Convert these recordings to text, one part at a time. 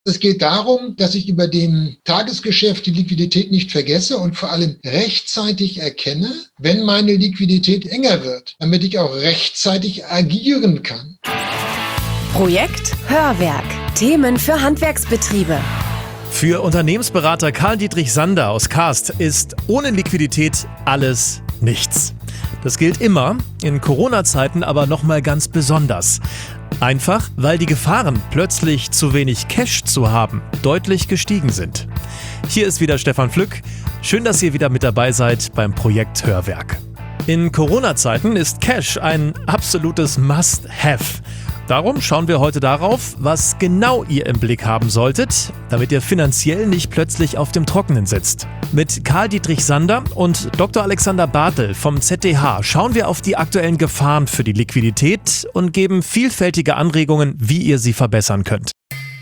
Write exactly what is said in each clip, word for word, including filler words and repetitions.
Es geht darum, dass ich über dem Tagesgeschäft die Liquidität nicht vergesse und vor allem rechtzeitig erkenne, wenn meine Liquidität enger wird, damit ich auch rechtzeitig agieren kann. Projekt Hörwerk. Themen für Handwerksbetriebe. Für Unternehmensberater Karl-Dietrich Sander aus Karst ist ohne Liquidität alles nichts. Das gilt immer, in Corona-Zeiten aber nochmal ganz besonders. Einfach, weil die Gefahren, plötzlich zu wenig Cash zu haben, deutlich gestiegen sind. Hier ist wieder Stefan Flück. Schön, dass ihr wieder mit dabei seid beim Projekt Hörwerk. In Corona-Zeiten ist Cash ein absolutes Must-Have. Darum schauen wir heute darauf, was genau ihr im Blick haben solltet, damit ihr finanziell nicht plötzlich auf dem Trockenen sitzt. Mit Karl-Dietrich Sander und Doktor Alexander Bartel vom Z T H schauen wir auf die aktuellen Gefahren für die Liquidität und geben vielfältige Anregungen, wie ihr sie verbessern könnt.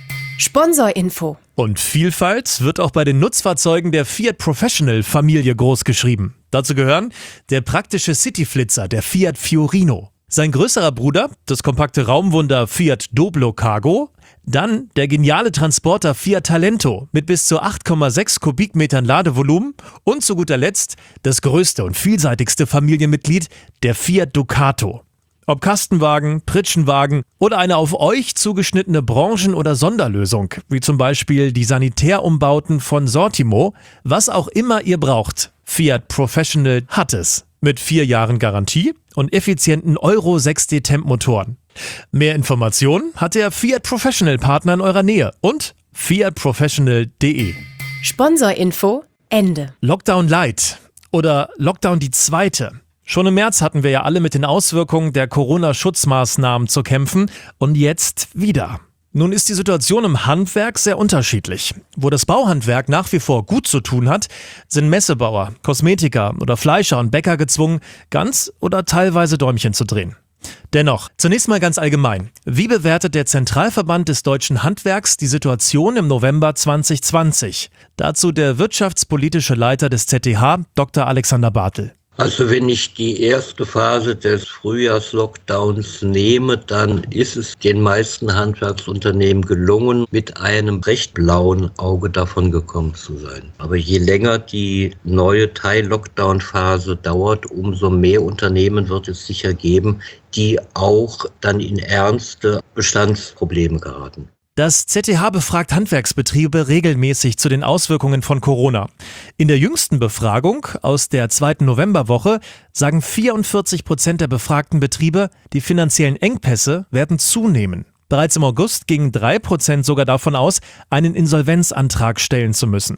Sponsorinfo. Und Vielfalt wird auch bei den Nutzfahrzeugen der Fiat Professional Familie großgeschrieben. Dazu gehören der praktische Cityflitzer, der Fiat Fiorino. Sein größerer Bruder, das kompakte Raumwunder Fiat Doblo Cargo, dann der geniale Transporter Fiat Talento mit bis zu acht Komma sechs Kubikmetern Ladevolumen und zu guter Letzt das größte und vielseitigste Familienmitglied, der Fiat Ducato. Ob Kastenwagen, Pritschenwagen oder eine auf euch zugeschnittene Branchen- oder Sonderlösung, wie zum Beispiel die Sanitärumbauten von Sortimo, was auch immer ihr braucht, Fiat Professional hat es. Mit vier Jahren Garantie und effizienten Euro sechs D Temp-Motoren. Mehr Informationen hat der Fiat Professional Partner in eurer Nähe und fiat professional punkt de. Sponsorinfo Ende. Lockdown Light oder Lockdown die zweite. Schon im März hatten wir ja alle mit den Auswirkungen der Corona-Schutzmaßnahmen zu kämpfen und jetzt wieder. Nun ist die Situation im Handwerk sehr unterschiedlich. Wo das Bauhandwerk nach wie vor gut zu tun hat, sind Messebauer, Kosmetiker oder Fleischer und Bäcker gezwungen, ganz oder teilweise Däumchen zu drehen. Dennoch, zunächst mal ganz allgemein. Wie bewertet der Zentralverband des deutschen Handwerks die Situation im November zwanzig zwanzig? Dazu der wirtschaftspolitische Leiter des Z T H, Doktor Alexander Bartel. Also wenn ich die erste Phase des Frühjahrslockdowns nehme, dann ist es den meisten Handwerksunternehmen gelungen, mit einem recht blauen Auge davon gekommen zu sein. Aber je länger die neue Teil-Lockdown-Phase dauert, umso mehr Unternehmen wird es sicher geben, die auch dann in ernste Bestandsprobleme geraten. Das Z T H befragt Handwerksbetriebe regelmäßig zu den Auswirkungen von Corona. In der jüngsten Befragung aus der zweiten Novemberwoche sagen vierundvierzig Prozent der befragten Betriebe, die finanziellen Engpässe werden zunehmen. Bereits im August gingen drei Prozent sogar davon aus, einen Insolvenzantrag stellen zu müssen.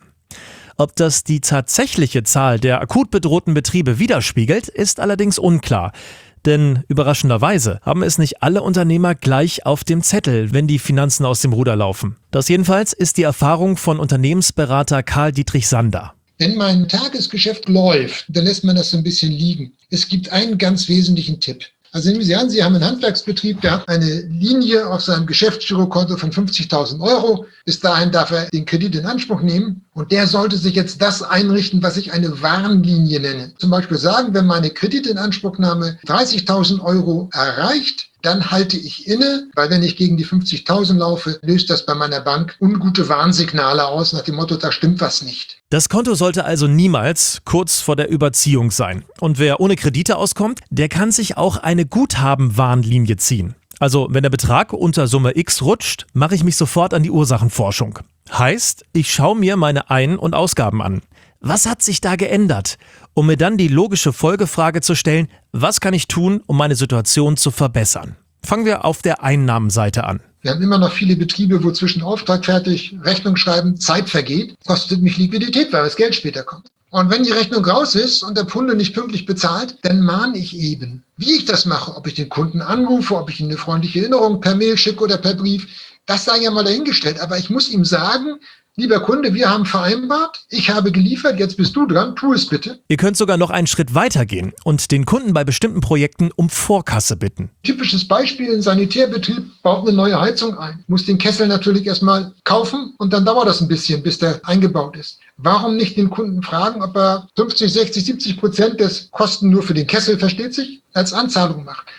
Ob das die tatsächliche Zahl der akut bedrohten Betriebe widerspiegelt, ist allerdings unklar. Denn überraschenderweise haben es nicht alle Unternehmer gleich auf dem Zettel, wenn die Finanzen aus dem Ruder laufen. Das jedenfalls ist die Erfahrung von Unternehmensberater Karl-Dietrich Sander. Wenn mein Tagesgeschäft läuft, dann lässt man das so ein bisschen liegen. Es gibt einen ganz wesentlichen Tipp. Also nehmen Sie an, Sie haben einen Handwerksbetrieb, der hat eine Linie auf seinem Geschäftsgirokonto von fünfzigtausend Euro. Bis dahin darf er den Kredit in Anspruch nehmen. Und der sollte sich jetzt das einrichten, was ich eine Warnlinie nenne. Zum Beispiel sagen, wenn meine Kreditinanspruchnahme dreißigtausend Euro erreicht, dann halte ich inne, weil wenn ich gegen die fünfzigtausend laufe, löst das bei meiner Bank ungute Warnsignale aus, nach dem Motto, da stimmt was nicht. Das Konto sollte also niemals kurz vor der Überziehung sein. Und wer ohne Kredite auskommt, der kann sich auch eine Guthaben-Warnlinie ziehen. Also wenn der Betrag unter Summe X rutscht, mache ich mich sofort an die Ursachenforschung. Heißt, ich schaue mir meine Ein- und Ausgaben an. Was hat sich da geändert? Um mir dann die logische Folgefrage zu stellen, was kann ich tun, um meine Situation zu verbessern? Fangen wir auf der Einnahmenseite an. Wir haben immer noch viele Betriebe, wo zwischen Auftrag fertig, Rechnung schreiben, Zeit vergeht. Kostet mich Liquidität, weil das Geld später kommt. Und wenn die Rechnung raus ist und der Kunde nicht pünktlich bezahlt, dann mahne ich eben. Wie ich das mache, ob ich den Kunden anrufe, ob ich ihm eine freundliche Erinnerung per Mail schicke oder per Brief, das sei ja mal dahingestellt. Aber ich muss ihm sagen, lieber Kunde, wir haben vereinbart, ich habe geliefert, jetzt bist du dran, tu es bitte. Ihr könnt sogar noch einen Schritt weiter gehen und den Kunden bei bestimmten Projekten um Vorkasse bitten. Typisches Beispiel, ein Sanitärbetrieb baut eine neue Heizung ein, muss den Kessel natürlich erstmal kaufen und dann dauert das ein bisschen, bis der eingebaut ist. Warum nicht den Kunden fragen, ob er fünfzig, sechzig, siebzig Prozent des Kosten nur für den Kessel, versteht sich, als Anzahlung macht?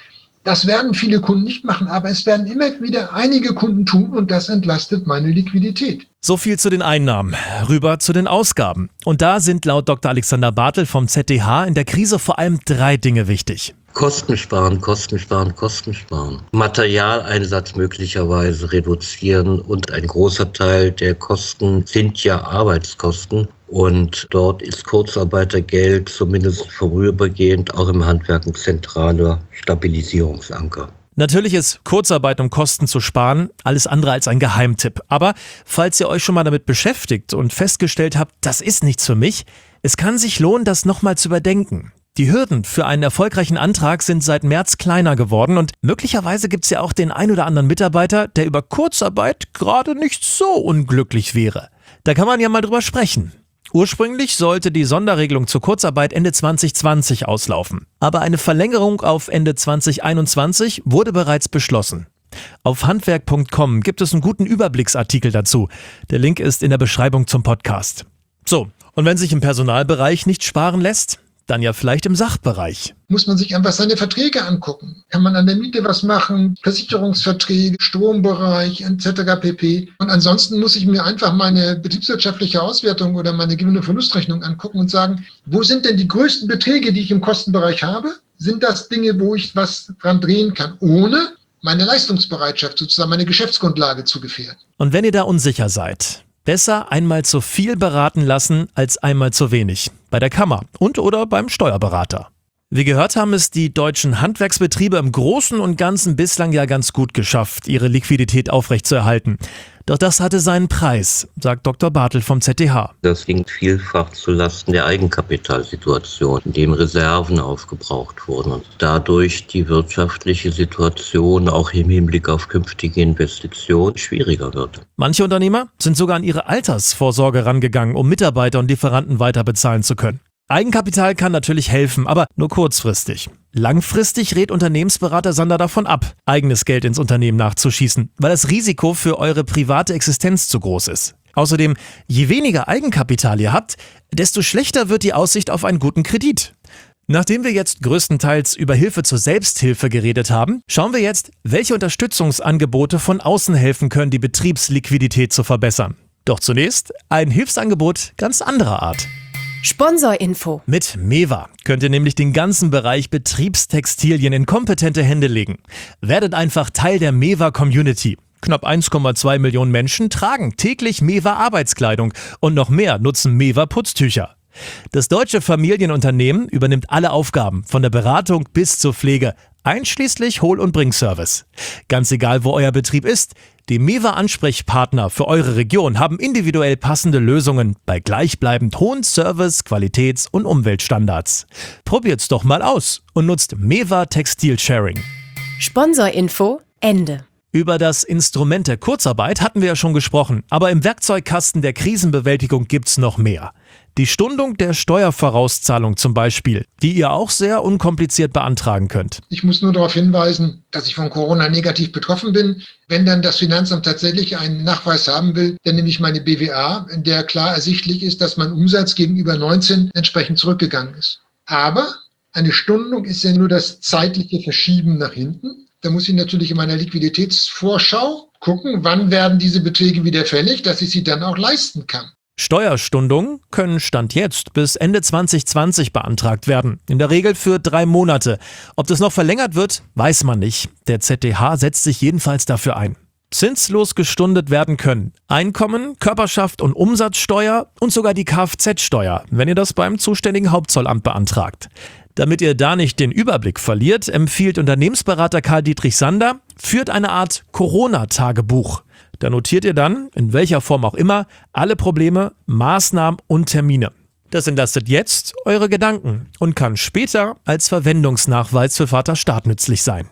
Das werden viele Kunden nicht machen, aber es werden immer wieder einige Kunden tun und das entlastet meine Liquidität. So viel zu den Einnahmen. Rüber zu den Ausgaben. Und da sind laut Doktor Alexander Bartel vom Z D H in der Krise vor allem drei Dinge wichtig. Kosten sparen, Kosten sparen, Kosten sparen. Materialeinsatz möglicherweise reduzieren und ein großer Teil der Kosten sind ja Arbeitskosten. Und dort ist Kurzarbeitergeld zumindest vorübergehend auch im Handwerk ein zentraler Stabilisierungsanker. Natürlich ist Kurzarbeit, um Kosten zu sparen, alles andere als ein Geheimtipp. Aber falls ihr euch schon mal damit beschäftigt und festgestellt habt, das ist nichts für mich, es kann sich lohnen, das nochmal zu überdenken. Die Hürden für einen erfolgreichen Antrag sind seit März kleiner geworden und möglicherweise gibt es ja auch den ein oder anderen Mitarbeiter, der über Kurzarbeit gerade nicht so unglücklich wäre. Da kann man ja mal drüber sprechen. Ursprünglich sollte die Sonderregelung zur Kurzarbeit Ende zwanzig zwanzig auslaufen. Aber eine Verlängerung auf Ende zwanzig einundzwanzig wurde bereits beschlossen. Auf handwerk punkt com gibt es einen guten Überblicksartikel dazu. Der Link ist in der Beschreibung zum Podcast. So, und wenn sich im Personalbereich nicht sparen lässt, dann ja vielleicht im Sachbereich. Muss man sich einfach seine Verträge angucken. Kann man an der Miete was machen? Versicherungsverträge, Strombereich et cetera pp. Und ansonsten muss ich mir einfach meine betriebswirtschaftliche Auswertung oder meine Gewinn- und Verlustrechnung angucken und sagen, wo sind denn die größten Beträge, die ich im Kostenbereich habe? Sind das Dinge, wo ich was dran drehen kann, ohne meine Leistungsbereitschaft, sozusagen meine Geschäftsgrundlage zu gefährden? Und wenn ihr da unsicher seid, besser einmal zu viel beraten lassen als einmal zu wenig. Bei der Kammer und oder beim Steuerberater. Wie gehört haben es die deutschen Handwerksbetriebe im Großen und Ganzen bislang ja ganz gut geschafft, ihre Liquidität aufrechtzuerhalten. Doch das hatte seinen Preis, sagt Doktor Bartel vom Z D H. Das ging vielfach zulasten der Eigenkapitalsituation, in dem Reserven aufgebraucht wurden und dadurch die wirtschaftliche Situation auch im Hinblick auf künftige Investitionen schwieriger wird. Manche Unternehmer sind sogar an ihre Altersvorsorge rangegangen, um Mitarbeiter und Lieferanten weiter bezahlen zu können. Eigenkapital kann natürlich helfen, aber nur kurzfristig. Langfristig rät Unternehmensberater Sander davon ab, eigenes Geld ins Unternehmen nachzuschießen, weil das Risiko für eure private Existenz zu groß ist. Außerdem, je weniger Eigenkapital ihr habt, desto schlechter wird die Aussicht auf einen guten Kredit. Nachdem wir jetzt größtenteils über Hilfe zur Selbsthilfe geredet haben, schauen wir jetzt, welche Unterstützungsangebote von außen helfen können, die Betriebsliquidität zu verbessern. Doch zunächst ein Hilfsangebot ganz anderer Art. Sponsorinfo. Mit Mewa könnt ihr nämlich den ganzen Bereich Betriebstextilien in kompetente Hände legen. Werdet einfach Teil der Mewa-Community. Knapp eins Komma zwei Millionen Menschen tragen täglich Mewa-Arbeitskleidung und noch mehr nutzen Mewa-Putztücher. Das deutsche Familienunternehmen übernimmt alle Aufgaben, von der Beratung bis zur Pflege, einschließlich Hol- und Bringservice. Ganz egal, wo euer Betrieb ist, die Mewa-Ansprechpartner für eure Region haben individuell passende Lösungen bei gleichbleibend hohen Service-, Qualitäts- und Umweltstandards. Probiert's doch mal aus und nutzt Mewa Textil Sharing. Sponsorinfo Ende. Über das Instrument der Kurzarbeit hatten wir ja schon gesprochen, aber im Werkzeugkasten der Krisenbewältigung gibt's noch mehr. Die Stundung der Steuervorauszahlung zum Beispiel, die ihr auch sehr unkompliziert beantragen könnt. Ich muss nur darauf hinweisen, dass ich von Corona negativ betroffen bin. Wenn dann das Finanzamt tatsächlich einen Nachweis haben will, dann nehme ich meine B W A, in der klar ersichtlich ist, dass mein Umsatz gegenüber neunzehn entsprechend zurückgegangen ist. Aber eine Stundung ist ja nur das zeitliche Verschieben nach hinten. Da muss ich natürlich in meiner Liquiditätsvorschau gucken, wann werden diese Beträge wieder fällig, dass ich sie dann auch leisten kann. Steuerstundungen können Stand jetzt bis Ende zwanzig zwanzig beantragt werden. In der Regel für drei Monate. Ob das noch verlängert wird, weiß man nicht. Der Z D H setzt sich jedenfalls dafür ein. Zinslos gestundet werden können Einkommen, Körperschaft und Umsatzsteuer und sogar die Kfz-Steuer, wenn ihr das beim zuständigen Hauptzollamt beantragt. Damit ihr da nicht den Überblick verliert, empfiehlt Unternehmensberater Karl-Dietrich Sander, führt eine Art Corona-Tagebuch. Da notiert ihr dann, in welcher Form auch immer, alle Probleme, Maßnahmen und Termine. Das entlastet jetzt eure Gedanken und kann später als Verwendungsnachweis für Vaterstaat nützlich sein.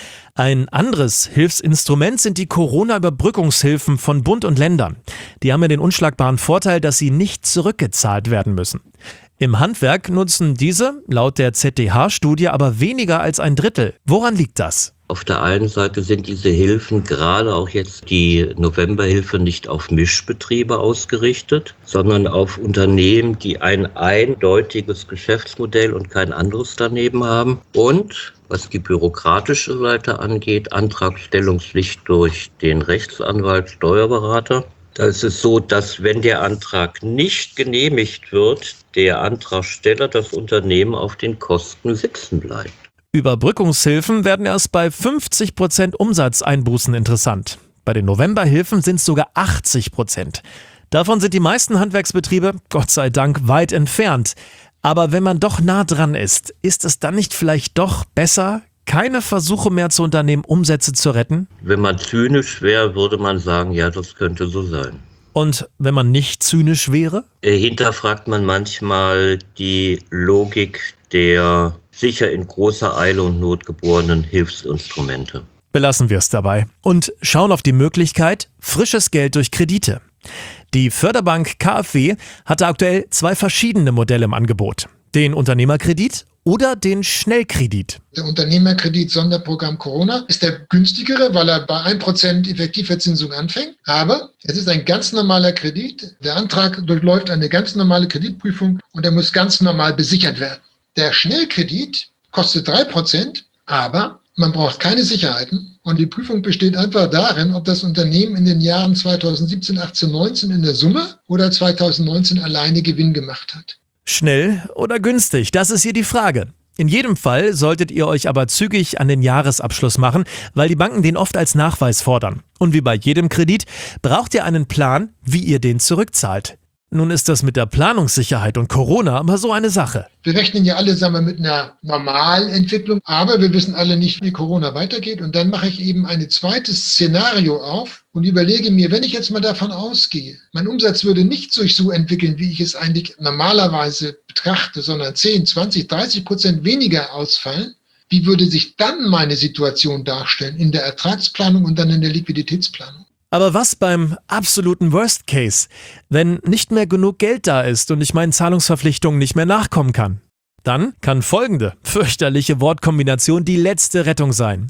Ein anderes Hilfsinstrument sind die Corona-Überbrückungshilfen von Bund und Ländern. Die haben ja den unschlagbaren Vorteil, dass sie nicht zurückgezahlt werden müssen. Im Handwerk nutzen diese, laut der Z D H-Studie, aber weniger als ein Drittel. Woran liegt das? Auf der einen Seite sind diese Hilfen, gerade auch jetzt die Novemberhilfe, nicht auf Mischbetriebe ausgerichtet, sondern auf Unternehmen, die ein eindeutiges Geschäftsmodell und kein anderes daneben haben. Und was die bürokratische Seite angeht, Antragstellungspflicht durch den Rechtsanwalt, Steuerberater. Da ist es so, dass wenn der Antrag nicht genehmigt wird, der Antragsteller, das Unternehmen auf den Kosten sitzen bleibt. Überbrückungshilfen werden erst bei fünfzig Prozent Umsatzeinbußen interessant. Bei den Novemberhilfen sind es sogar achtzig Prozent. Davon sind die meisten Handwerksbetriebe, Gott sei Dank, weit entfernt. Aber wenn man doch nah dran ist, ist es dann nicht vielleicht doch besser, keine Versuche mehr zu unternehmen, Umsätze zu retten? Wenn man zynisch wäre, würde man sagen, ja, das könnte so sein. Und wenn man nicht zynisch wäre? Äh, hinterfragt man manchmal die Logik der sicher in großer Eile und Not geborenen Hilfsinstrumente. Belassen wir es dabei und schauen auf die Möglichkeit, frisches Geld durch Kredite. Die Förderbank K f W hatte aktuell zwei verschiedene Modelle im Angebot. Den Unternehmerkredit oder den Schnellkredit. Der Unternehmerkredit Sonderprogramm Corona ist der günstigere, weil er bei ein Prozent Effektivverzinsung anfängt. Aber es ist ein ganz normaler Kredit. Der Antrag durchläuft eine ganz normale Kreditprüfung und er muss ganz normal besichert werden. Der Schnellkredit kostet drei Prozent, aber man braucht keine Sicherheiten und die Prüfung besteht einfach darin, ob das Unternehmen in den Jahren zweitausendsiebzehn, achtzehn, neunzehn in der Summe oder zweitausendneunzehn alleine Gewinn gemacht hat. Schnell oder günstig, das ist hier die Frage. In jedem Fall solltet ihr euch aber zügig an den Jahresabschluss machen, weil die Banken den oft als Nachweis fordern. Und wie bei jedem Kredit braucht ihr einen Plan, wie ihr den zurückzahlt. Nun ist das mit der Planungssicherheit und Corona aber so eine Sache. Wir rechnen ja alle, sagen wir, mit einer normalen Entwicklung, aber wir wissen alle nicht, wie Corona weitergeht. Und dann mache ich eben ein zweites Szenario auf und überlege mir, wenn ich jetzt mal davon ausgehe, mein Umsatz würde nicht sich so entwickeln, wie ich es eigentlich normalerweise betrachte, sondern zehn, zwanzig, dreißig Prozent weniger ausfallen. Wie würde sich dann meine Situation darstellen in der Ertragsplanung und dann in der Liquiditätsplanung? Aber was beim absoluten Worst Case, wenn nicht mehr genug Geld da ist und ich meinen Zahlungsverpflichtungen nicht mehr nachkommen kann? Dann kann folgende fürchterliche Wortkombination die letzte Rettung sein.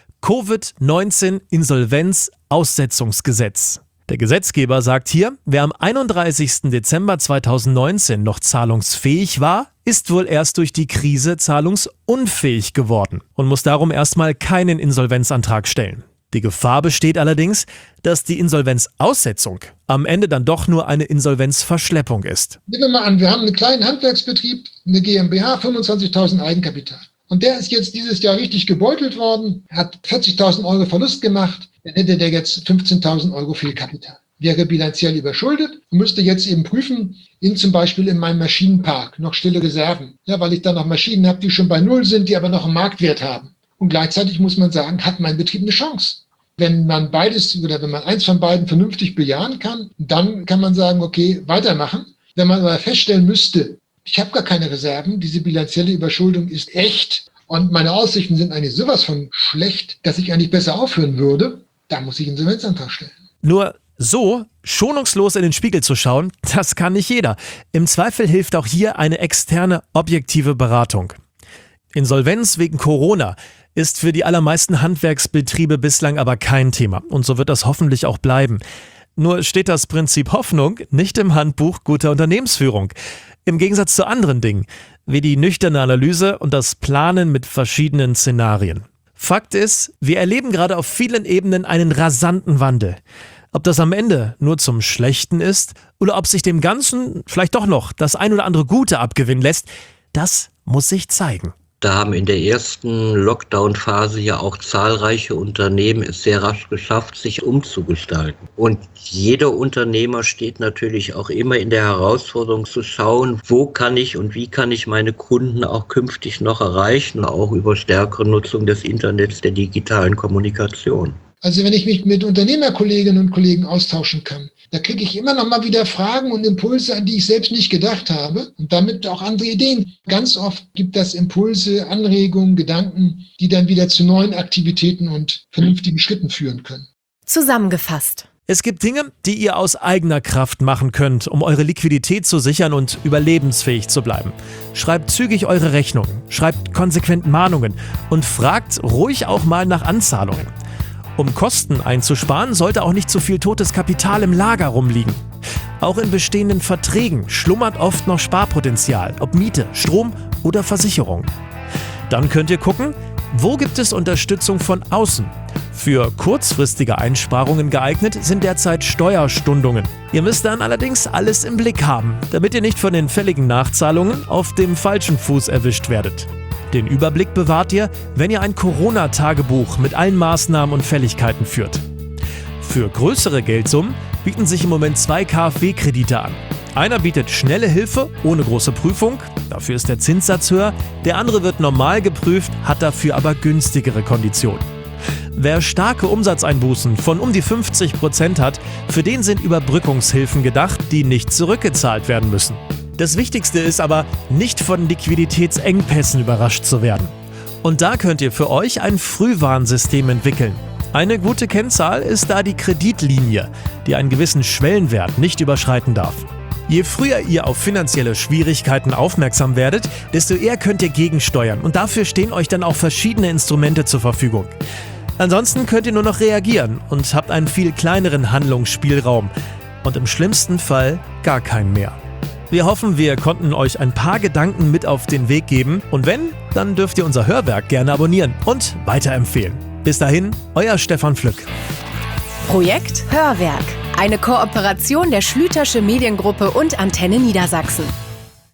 Covid neunzehn Insolvenz Aussetzungsgesetz. Der Gesetzgeber sagt hier, wer am einunddreißigsten Dezember zweitausendneunzehn noch zahlungsfähig war, ist wohl erst durch die Krise zahlungsunfähig geworden und muss darum erstmal keinen Insolvenzantrag stellen. Die Gefahr besteht allerdings, dass die Insolvenzaussetzung am Ende dann doch nur eine Insolvenzverschleppung ist. Nehmen wir mal an, wir haben einen kleinen Handwerksbetrieb, eine GmbH, fünfundzwanzigtausend Eigenkapital. Und der ist jetzt dieses Jahr richtig gebeutelt worden, hat vierzigtausend Euro Verlust gemacht, dann hätte der jetzt fünfzehntausend Euro Fehlkapital. Wäre bilanziell überschuldet und müsste jetzt eben prüfen, in zum Beispiel in meinem Maschinenpark noch stille Reserven. Ja, weil ich dann noch Maschinen habe, die schon bei Null sind, die aber noch einen Marktwert haben. Und gleichzeitig muss man sagen, hat mein Betrieb eine Chance. Wenn man beides oder wenn man eins von beiden vernünftig bejahen kann, dann kann man sagen, okay, weitermachen. Wenn man aber feststellen müsste, ich habe gar keine Reserven, diese bilanzielle Überschuldung ist echt und meine Aussichten sind eigentlich sowas von schlecht, dass ich eigentlich besser aufhören würde, da muss ich einen Insolvenzantrag stellen. Nur so schonungslos in den Spiegel zu schauen, das kann nicht jeder. Im Zweifel hilft auch hier eine externe, objektive Beratung. Insolvenz wegen Corona ist für die allermeisten Handwerksbetriebe bislang aber kein Thema und so wird das hoffentlich auch bleiben. Nur steht das Prinzip Hoffnung nicht im Handbuch guter Unternehmensführung. Im Gegensatz zu anderen Dingen, wie die nüchterne Analyse und das Planen mit verschiedenen Szenarien. Fakt ist, wir erleben gerade auf vielen Ebenen einen rasanten Wandel. Ob das am Ende nur zum Schlechten ist oder ob sich dem Ganzen vielleicht doch noch das ein oder andere Gute abgewinnen lässt, das muss sich zeigen. Da haben in der ersten Lockdown-Phase ja auch zahlreiche Unternehmen es sehr rasch geschafft, sich umzugestalten. Und jeder Unternehmer steht natürlich auch immer in der Herausforderung zu schauen, wo kann ich und wie kann ich meine Kunden auch künftig noch erreichen, auch über stärkere Nutzung des Internets, der digitalen Kommunikation. Also wenn ich mich mit Unternehmerkolleginnen und Kollegen austauschen kann, da kriege ich immer noch mal wieder Fragen und Impulse, an die ich selbst nicht gedacht habe und damit auch andere Ideen. Ganz oft gibt das Impulse, Anregungen, Gedanken, die dann wieder zu neuen Aktivitäten und vernünftigen Schritten führen können. Zusammengefasst. Es gibt Dinge, die ihr aus eigener Kraft machen könnt, um eure Liquidität zu sichern und überlebensfähig zu bleiben. Schreibt zügig eure Rechnungen, schreibt konsequent Mahnungen und fragt ruhig auch mal nach Anzahlungen. Um Kosten einzusparen, sollte auch nicht zu viel totes Kapital im Lager rumliegen. Auch in bestehenden Verträgen schlummert oft noch Sparpotenzial, ob Miete, Strom oder Versicherung. Dann könnt ihr gucken, wo gibt es Unterstützung von außen? Für kurzfristige Einsparungen geeignet sind derzeit Steuerstundungen. Ihr müsst dann allerdings alles im Blick haben, damit ihr nicht von den fälligen Nachzahlungen auf dem falschen Fuß erwischt werdet. Den Überblick bewahrt ihr, wenn ihr ein Corona-Tagebuch mit allen Maßnahmen und Fälligkeiten führt. Für größere Geldsummen bieten sich im Moment zwei K f W-Kredite an. Einer bietet schnelle Hilfe ohne große Prüfung, dafür ist der Zinssatz höher, der andere wird normal geprüft, hat dafür aber günstigere Konditionen. Wer starke Umsatzeinbußen von um die fünfzig Prozent hat, für den sind Überbrückungshilfen gedacht, die nicht zurückgezahlt werden müssen. Das Wichtigste ist aber, nicht von Liquiditätsengpässen überrascht zu werden. Und da könnt ihr für euch ein Frühwarnsystem entwickeln. Eine gute Kennzahl ist da die Kreditlinie, die einen gewissen Schwellenwert nicht überschreiten darf. Je früher ihr auf finanzielle Schwierigkeiten aufmerksam werdet, desto eher könnt ihr gegensteuern und dafür stehen euch dann auch verschiedene Instrumente zur Verfügung. Ansonsten könnt ihr nur noch reagieren und habt einen viel kleineren Handlungsspielraum und im schlimmsten Fall gar keinen mehr. Wir hoffen, wir konnten euch ein paar Gedanken mit auf den Weg geben und wenn, dann dürft ihr unser Hörwerk gerne abonnieren und weiterempfehlen. Bis dahin, euer Stefan Flück. Projekt Hörwerk. Eine Kooperation der Schlütersche Mediengruppe und Antenne Niedersachsen.